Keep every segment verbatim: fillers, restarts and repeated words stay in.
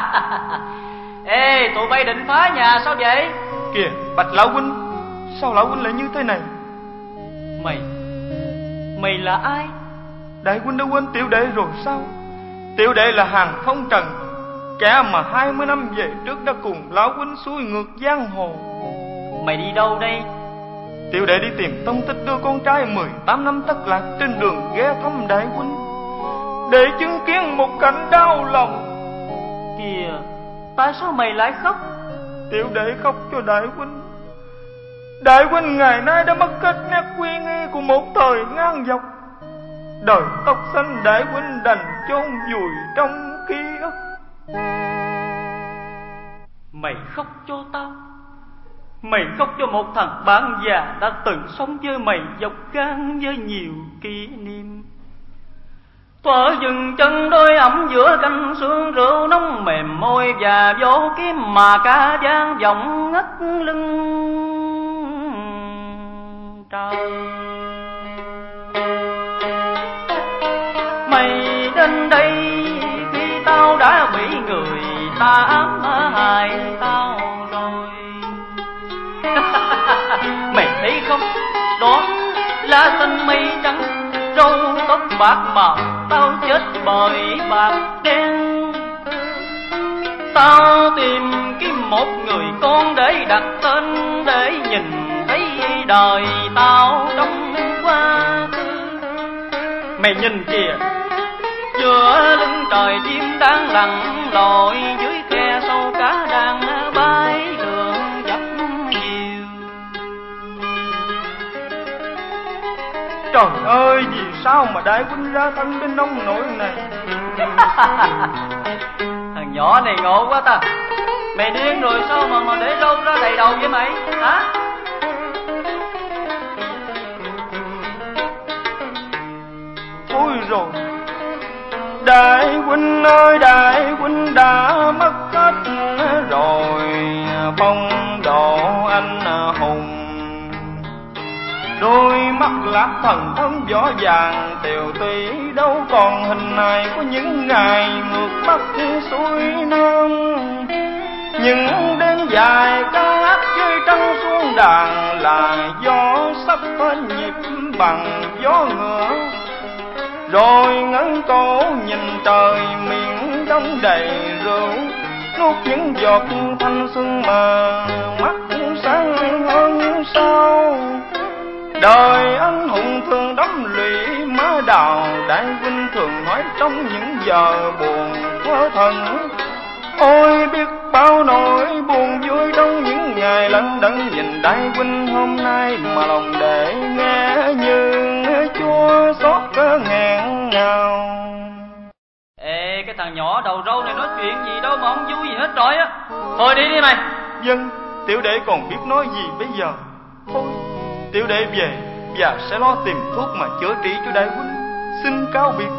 Ê, tụi bay định phá nhà sao vậy? Kìa, Bạch lão huynh, sao lão huynh lại như thế này? Mày, mày là ai? Đại huynh đã quên tiểu đệ rồi sao? Tiểu đệ là Hàng Phong Trần, kẻ mà hai mươi năm về trước đã cùng lão huynh xuôi ngược giang hồ. Mày đi đâu đây? Tiểu đệ đi tìm tông tích đưa con trai mười tám năm thất lạc trên đường ghé thăm đại huynh, để chứng kiến một cảnh đau lòng. Kìa, tại sao mày lại khóc? Tiểu đệ khóc cho đại huynh. Đại huynh ngày nay đã mất hết nét uy nghi của một thời ngang dọc. Đời tóc xanh đại huynh đành chôn vùi trong ký ức. Mày khóc cho tao? Mày khóc cho một thằng bạn già đã từng sống với mày dọc gan với nhiều kỷ niệm. Thuở dừng chân đôi ẩm giữa canh sương, rượu nóng mềm môi và vô kiếm mà cả gian vọng ngất lưng trời. Mày đến đây khi tao đã bị người ta ám hại tao rồi. Mày thấy không, đó là tình mây trắng, râu tóc bạc màu, tao chết bởi bạc đen. Tao tìm kiếm một người con để đặt tên, để nhìn thấy đời tao trong quá khứ. Mày nhìn kìa, giữa lưng trời chim đang lặn lội, dưới khe sâu cá đang bay lượn dập dìu. Trời ơi, vì sao mà đại huynh ra thân đến nông nỗi này? Thằng nhỏ này ngộ quá ta. Mày điên rồi sao mà mà để râu ra đầy đầu với mày hả? Thôi rồi, đại huynh ơi, đại huynh đã mất hết rồi. Phong độ anh hùng, đôi mắt lạc thần thân võ vàng tiều tụy, đâu còn hình hài của những ngày ngược bắc xuôi nam. Những đêm dài ca hát chơi trăng xuống đàn, là gió sắp bên nhịp bằng gió ngựa. Rồi ngẩng cổ nhìn trời miệng đông đầy rượu, nuốt những giọt thanh xuân mà mắt sáng hơn sao. Đời anh hùng thường đắm lụy má đào, đại huynh thường nói trong những giờ buồn quá thần. Ôi biết bao nỗi buồn vui trong những ngày lận đận nhìn đại huynh hôm nay, mà lòng để nghe như chua xót cỡ nghẹn ngào. Ê, cái thằng nhỏ đầu râu này nói chuyện gì đâu mà không vui gì hết rồi á. Thôi đi đi mày. Dân, tiểu đệ còn biết nói gì bây giờ. Thôi, tiểu đệ về và sẽ lo tìm thuốc mà chữa trị cho đại huynh. Xin cáo biệt.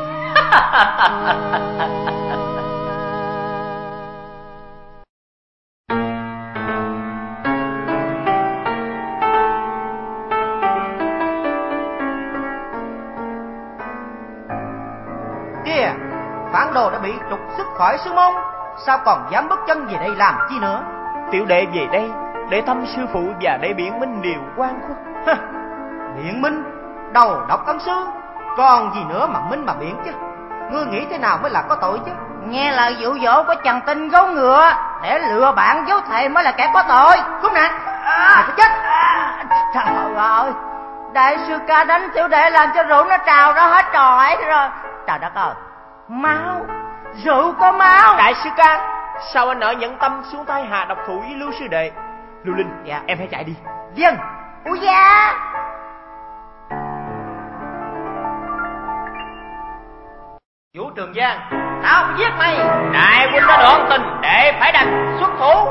Kìa, phản đồ đã bị trục xuất khỏi sư môn, sao còn dám bước chân về đây làm chi nữa? Tiểu đệ về đây để thăm sư phụ và để biện minh điều oan khuất. Biện minh? Đầu độc ân sư, còn gì nữa mà minh mà biện chứ? Ngươi nghĩ thế nào mới là có tội chứ? Nghe lời dụ dỗ của chàng tinh gấu ngựa để lừa bạn dấu thề mới là kẻ có tội. Khốn nạn, mày phải chết. Trời ơi, đại sư ca đánh tiểu đệ làm cho rượu nó trào ra hết trọi rồi. Trời đất ơi, máu, rượu có máu. Đại sư ca, sao anh nỡ nhận tâm xuống tay hạ độc thủ với Lưu sư đệ? Lưu Linh, dạ, em hãy chạy đi. Vâng. Ui da. Vũ Trường Giang, tao phải giết mày. Đại huynh đã đoạn tình để phải đành xuất thủ.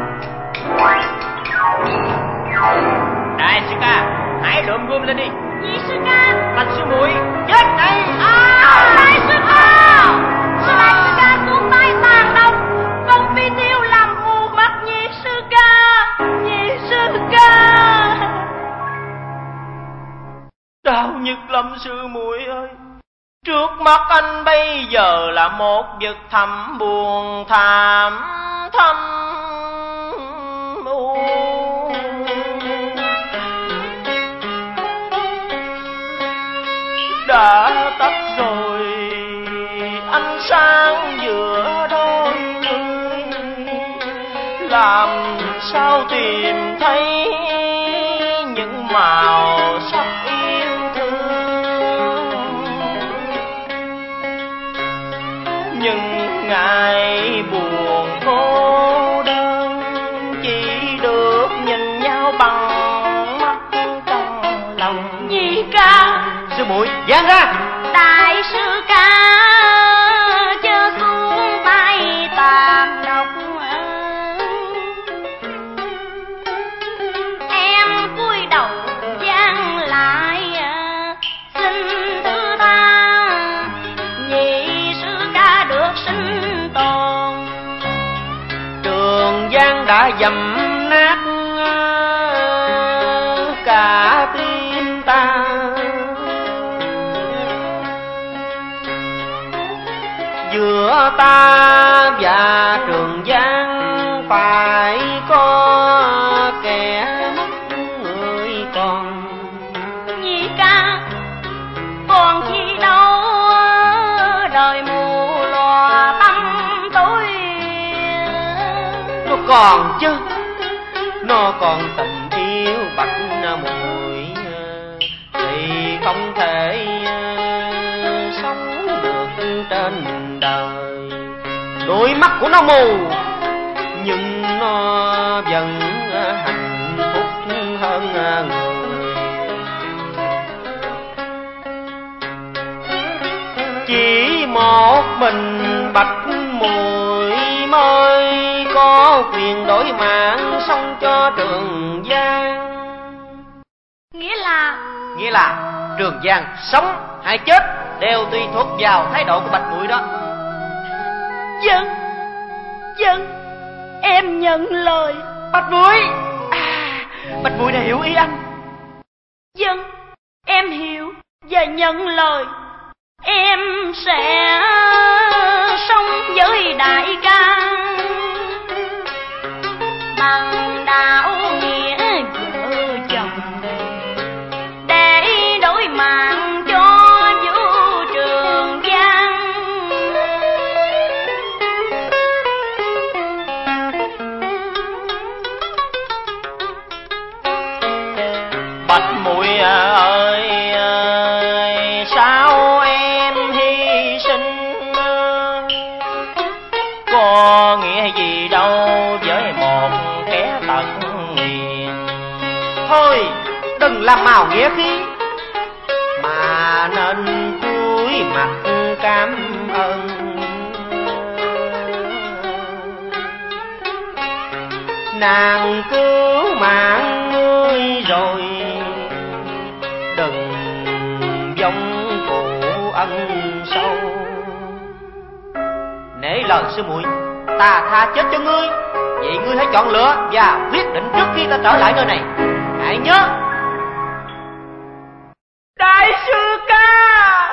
Đại sư ca, hãy lượm gươm lên đi. Nhị sư ca, Bạch sư muội, chết đây. À, đại sư ca, sư đại sư ca xuống tay tàn độc, con phi tiêu làm mù mắt nhị sư ca, nhị sư ca. Đau nhức lắm sư muội ơi. Trước mắt anh bây giờ là một vực thẳm buồn thảm thâm u. Đã tắt rồi ánh sáng giữa đôi người, làm sao tìm thấy những màu sắc yêu thương. Những ngày buồn cô đơn chỉ được nhìn nhau bằng mắt trong lòng. Nhị ca, sư muội giang ra. đại sư ca chớ xuống tay tàn độc. Em cúi đầu giang lại xin thứ tha, nhị sư ca được sinh tồn. Trường Giang đã dầm nát cả tim ta, giữa ta và Trường Giang phải có kẻ mất người còn. Nhị ca, còn chi đâu đời mù lòa tâm tối. Nó còn chứ, nó còn tình yêu bạch muội, thì không thể sống được trên đời. Đôi mắt của nó mù nhưng nó vẫn hạnh phúc hơn người. Chỉ một mình bạch muội mới có quyền đổi mạng sống cho Trường Giang. Nghĩa là Nghĩa là Trường Giang sống hay chết đều tùy thuộc vào thái độ của bạch muội đó. Dân, dân, em nhận lời. Bạch muội, à, bạch muội đã hiểu ý anh. Dân, em hiểu và nhận lời. Em sẽ sống với đại ca bằng đạo nghĩa vợ chồng, để đổi mạng cho vũ Trường Giang. Bạch muội ơi, ơi sao em hy sinh, có nghĩa gì đâu với một kẻ tận hiền. Thôi đừng làm màu nghĩa khí, mà nên cúi mặt cảm ơn. Nàng cứu mạng ngươi rồi, đừng vong phụ ân sâu. Nể lời sư muội, ta tha chết cho ngươi. Vậy ngươi hãy chọn lựa và quyết định trước khi ta trở lại nơi này. Hãy nhớ. Đại sư ca,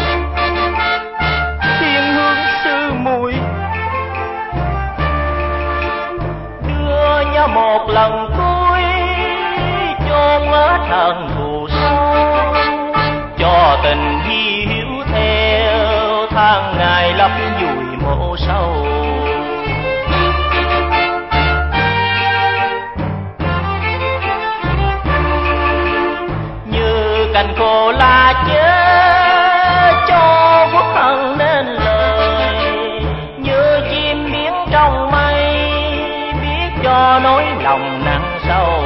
Thiên Hương sư muội, đưa nhau một lần cuối chôn ở thần thù sâu, cho tình hiếu theo tháng ngày lấp vùi mộ sâu. Như cành khô lá chết cho quốc hận nên lời, như chim biến trong mây biết cho nỗi lòng nặng sâu.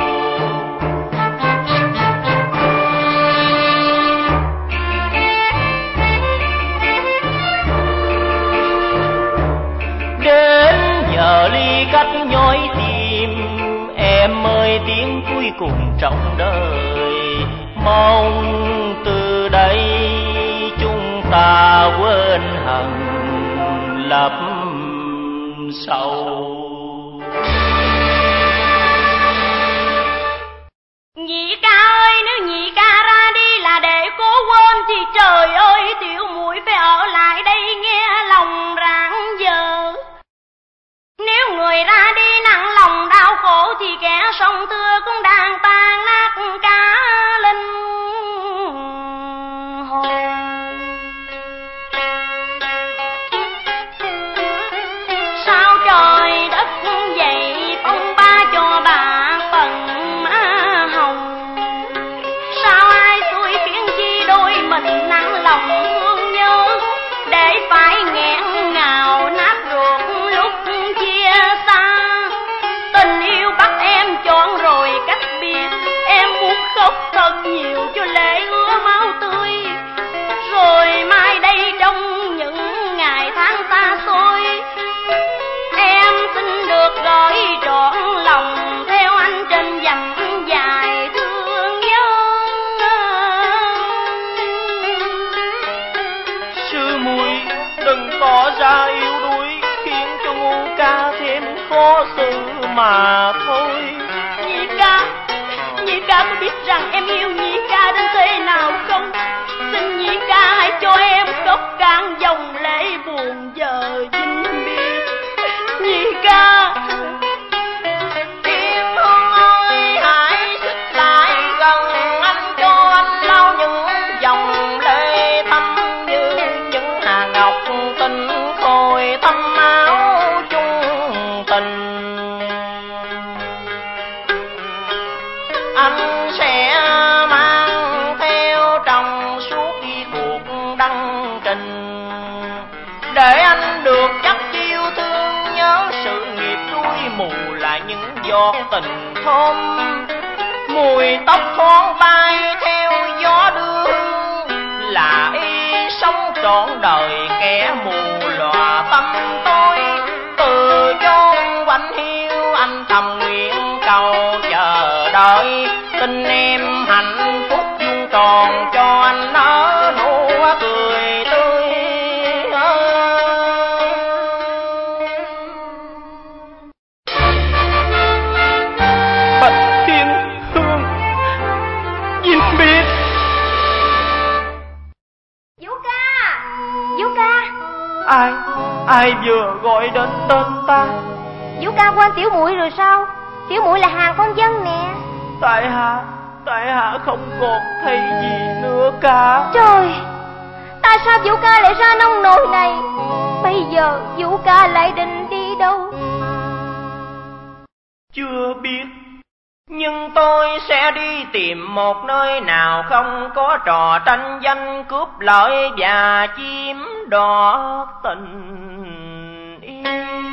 Đến giờ ly cách nhói tim, em ơi tiếng cuối cùng trong đời. Mong từ đây chúng ta quên hận lập sầu. Nhị ca ơi, nếu nhị ca ra đi là để cố quên thì trời ơi tiểu muội lại nghẹn ngào nát ruột lúc chia xa. Tình yêu bắt em chọn rồi cách biệt, em muốn khóc thật nhiều cho lệ ứa máu tươi. Rồi mai đây trong những ngày tháng xa xôi, em xin được gửi trọn lòng theo anh trên dặm dài thương nhớ. Sư muội đừng tỏ ra yếu đuối, khiến cho ngu ca thêm khó xử mà thôi. Nhị ca, nhị ca có biết rằng em yêu nhị ca đến thế nào không? Xin nhị ca hãy cho em khóc cạn dòng lệ buồn giờ vĩnh biệt. Nhị ca, Tiên Hương ơi, hãy xích lại gần anh, cho anh lau những dòng lệ thâm như những hạt ngọc tinh khôi thâm áo chung tình. Anh sẽ mang theo trong suốt cuộc đăng trình, để anh được chắc chiêu thương nhớ sự nghiệp đuôi mù lại những giọt tình thơm. Mùi tóc thoáng bay theo gió đưa, là y sống trọn đời kẻ mù lòa tâm tôi. Từ chốn quạnh hiu anh thầm nguyện cầu chờ đợi, tình em hạnh phúc vuông tròn cho anh nở nụ cười tươi. Bạch Thiên Hương vĩnh biệt. Vũ ca, Vũ ca. Ai, ai vừa gọi đến tên ta? Vũ ca quên tiểu muội rồi sao? Tiểu muội là Hàng Phong Vân nè. Tại hạ, tại hạ không còn thấy gì nữa cả. Trời, tại sao Vũ ca lại ra nông nỗi này? Bây giờ Vũ ca lại định đi đâu? Chưa biết, nhưng tôi sẽ đi tìm một nơi nào không có trò tranh danh cướp lợi và chiếm đoạt tình yêu,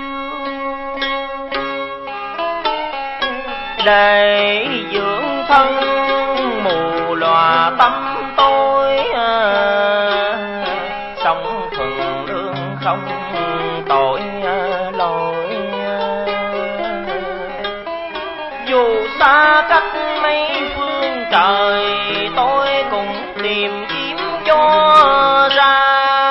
để dưỡng thân mù lòa tâm tôi. À, sống thuần lương không tội lỗi, dù xa cách mấy phương trời tôi cũng tìm kiếm cho ra.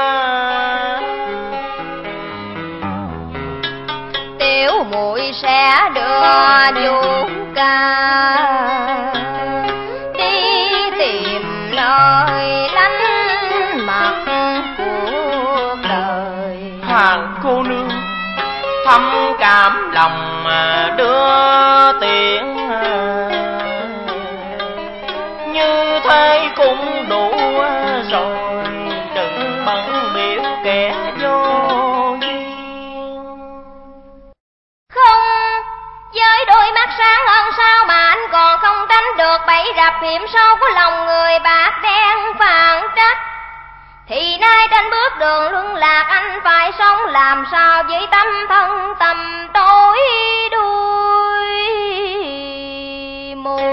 Tiểu muội sẽ đưa Vũ ca đi tìm nơi lánh mặt cuộc đời. Hàng cô nương thâm cảm lòng đưa tiền, như thế cũng đủ rồi, đừng bận biểu kẻ vô duyên. Không, với đôi mắt sáng hơn sao mà anh còn không tránh được bẫy rập hiểm sâu của lòng người bạc đen phản trách. Thì nay trên bước đường luân lạc anh phải sống làm sao với tâm thân tầm tối đuôi mù.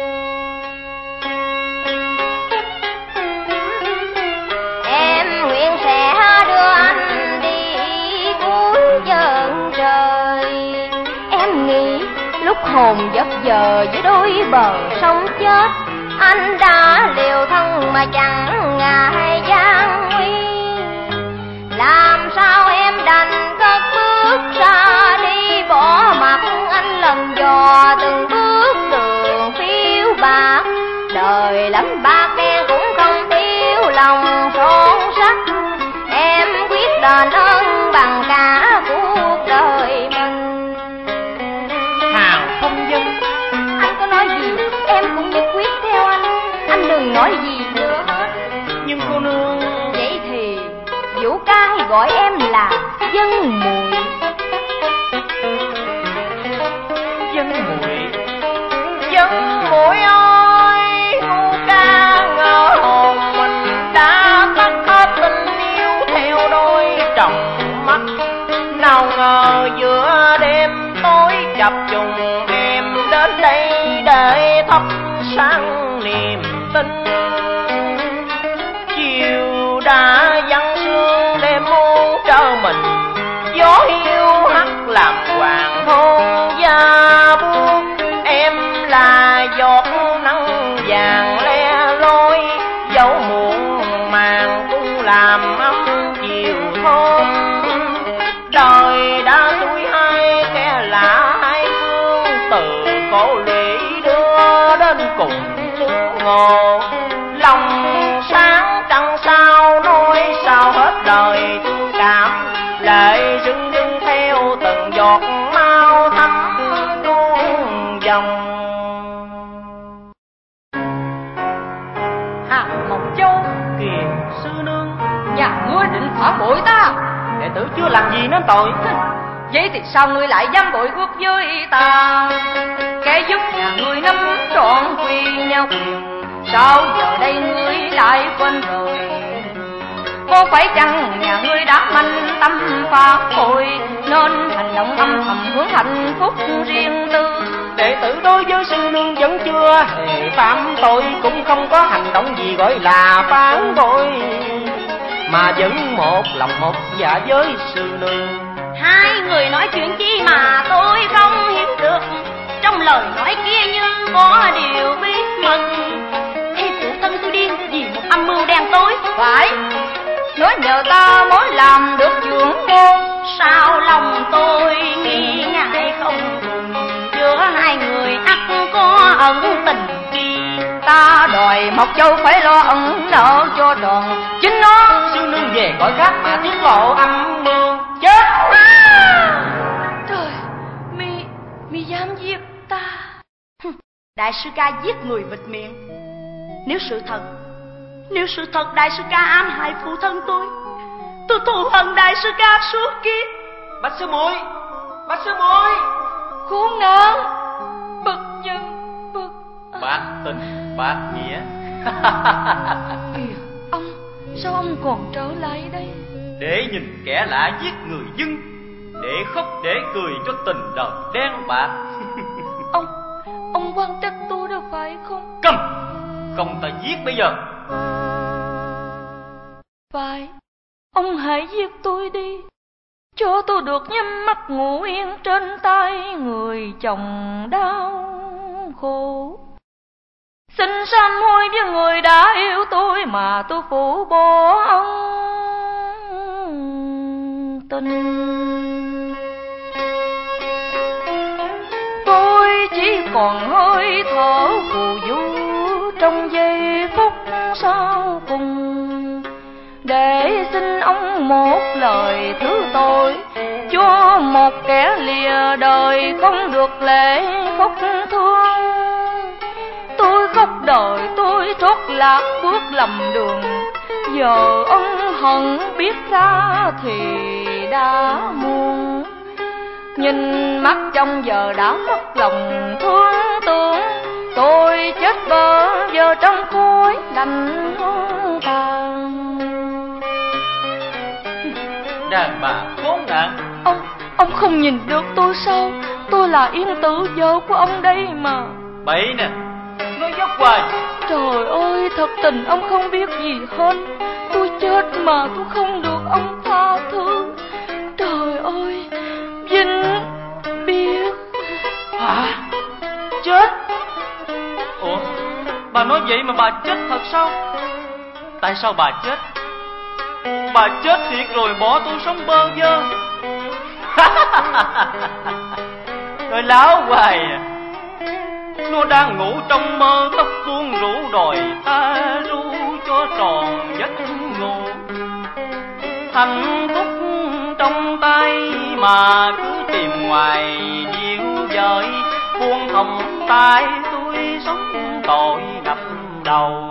Em nguyện sẽ đưa anh đi cuối chân trời. Em nghĩ lúc hồn giấc giờ giữa đôi bờ sông chết, anh đã liều thân mà chẳng ngại gian nguy. Làm sao em đành cất bước ra đi, bỏ mặc anh lần dò từng bước đường phiêu bạc. Đời lắm bạc đen cũng không thiếu lòng son sắt, em quyết đền ơn bằng cả cuộc đời mình. Hàng Phong Vân, Anh có nói gì em cũng nhất quyết theo anh, anh đừng nói gì nữa hết. nhưng cô nương. Vậy thì Vũ ca hãy gọi em là Vân muội. Vân muội, Vân muội ơi, ngu ca ngỡ hồn mình đã tắt hết tình yêu theo đôi trong mắt. Nào ngờ giữa đêm tối chập trùng em đến đây để thắp sáng niềm tin. Chiều đã vắng sương đêm muôn trơ mình, gió hiu hắt làm hoàng hôn da buông. Em là giọt nắng vàng le loi, dẫu muộn màng cũng làm ấm chiều thôn. Đời đã xuôi hai kẻ lạ hai phương, từ khổ lụy đưa đến cùng chứng ngộ. Lòng sáng trăng sao nói sao hết đời thương cảm, lệ rưng rưng theo từng giọt mau thấm tuôn dòng. Hà Mộc Châu, Kìa sư nương, nhà ngươi định phản bội ta. đệ tử chưa làm gì nên tội. Vậy thì sao ngươi lại dám bội ước với ta? Kẻ giúp nhà ngươi nắm trọn quyền nhau quyền, sao giờ đây ngươi lại quên rồi? Có phải chăng nhà ngươi đã manh tâm phá hội, nên hành động âm thầm hướng hạnh phúc riêng tư? Đệ tử đối với sư nương vẫn chưa hề phạm tội, cũng không có hành động gì gọi là phản bội, mà vẫn một lòng một dạ với sư nương. Hai người nói chuyện chi mà tôi không hiểu được, trong lời nói kia như có điều bí mật. Ê, phụ thân tôi điên vì một âm mưu đen tối. Phải, nói nhờ ta mới làm được trưởng môn, sao lòng tôi nghi ngại không cùng, giữa hai người ắt có ẩn tình chi. Ta đòi Mộc Châu phải lo ẩn nợ cho đoàn chính nó. Sư nương về gọi khác mà tiết lộ âm mưu chết. À! Trời, mi mi dám giết ta? Đại sư ca giết người bịt miệng. Nếu sự thật, nếu sự thật đại sư ca ám hại phụ thân tôi, tôi thù hận đại sư ca suốt kiếp. Bạch sư muội, bạch sư muội, Khốn nạn, bậc nhân bậc bạc tình bạc nghĩa. Kìa, ông, sao ông còn trở lại đây? Để nhìn kẻ lạ giết người dân, để khóc để cười cho tình đời đen bạc. Ông, ông quan trách tôi đâu phải không? Câm, không ta giết bây giờ. Phải, ông hãy giết tôi đi, cho tôi được nhắm mắt ngủ yên trên tay người chồng đau khổ. Xin sám hối với người đã yêu tôi mà tôi phụ bỏ ông tình. Tôi chỉ còn hơi thở phù du trong giây phút sau cùng, để xin ông một lời thứ tội, cho một kẻ lìa đời không được lệ khóc thương. Tôi khóc đời tôi trót lạc bước lầm đường, giờ ông hận biết ra thì đã muộn. Nhìn mắt trong giờ đã mất lòng thương tưởng, tôi chết bơ giờ trong khối lạnh hôn tàn. Đàn bà khốn nạn. Ông, ông không nhìn được tôi sao? Tôi là Yên Tử, vợ của ông đây mà. Bậy nè, nói dốc hoài. Trời ơi, thật tình ông không biết gì hết. Tôi chết mà tôi không được ông tha thứ. Trời ơi, Vinh biết. Hả? Chết? Ủa, bà nói vậy mà bà chết thật sao? Tại sao bà chết? Bà chết thiệt rồi bỏ tôi sống bơ vơ. Rồi láo hoài à. Nó đang ngủ trong mơ, tóc buông rủ đòi ta ru cho tròn giấc ngủ. Hạnh phúc trong tay mà cứ tìm ngoài dịu dời, buông hồng tay tôi sống tội ngập đầu.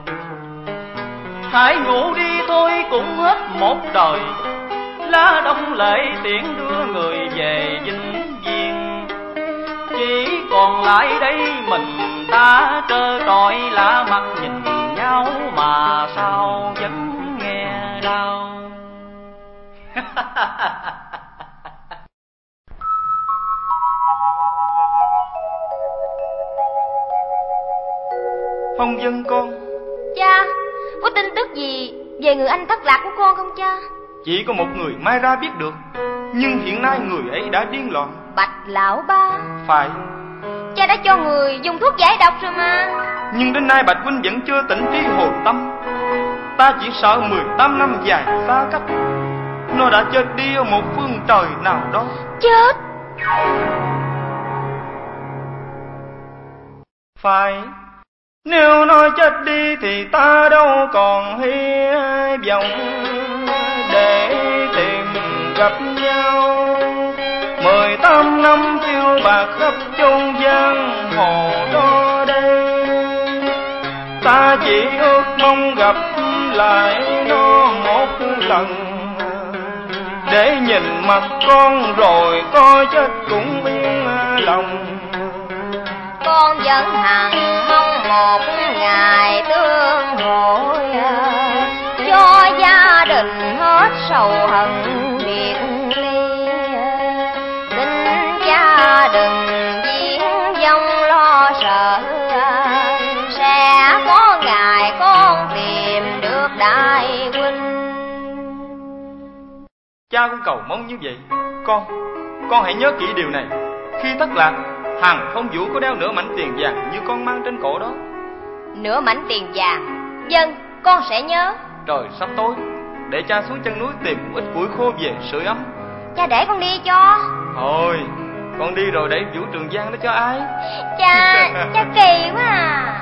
Hãy ngủ đi thôi cũng hết một đời, lá đông lệ tiễn đưa người về vinh viên. Chỉ còn lại đây mình ta trơ trọi lạ mặt nhìn nhau mà sao vẫn nghe đau. Phong Vân con. Cha, có tin tức gì về người anh thất lạc của con không cha? Chỉ có một người Mai Ra biết được, nhưng hiện nay người ấy đã điên loạn. Bạch lão ba. Phải. Cha đã cho người dùng thuốc giải độc rồi mà. Nhưng đến nay Bạch huynh vẫn chưa tỉnh trí hồi tâm. Ta chỉ sợ mười tám năm dài xa cách, nó đã chết đi ở một phương trời nào đó. Chết? Phải. Nếu nó chết đi thì ta đâu còn hy vọng để tìm gặp nhau. Mười tám năm phiêu bạc khắp chốn giang hồ đó đây, ta chỉ ước mong gặp lại nó một lần, để nhìn mặt con rồi có chết cũng yên lòng. Con vẫn hằng mong một ngày tương hội, cho gia đình hết sầu hận biệt ly. Xin cha đừng viễn vông lo sợ, sẽ có ngày con tìm được đại huynh. Cha cũng cầu mong như vậy. Con, con hãy nhớ kỹ điều này. Khi thất lạc, Hàng Phong Vũ có đeo nửa mảnh tiền vàng như con mang trên cổ đó. Nửa mảnh tiền vàng? Vâng, con sẽ nhớ. Trời sắp tối, để cha xuống chân núi tìm một ít củi khô về sưởi ấm. Cha để con đi cho. Thôi, con đi rồi để Vũ Trường Giang đó cho ai? Cha, cha kỳ quá à.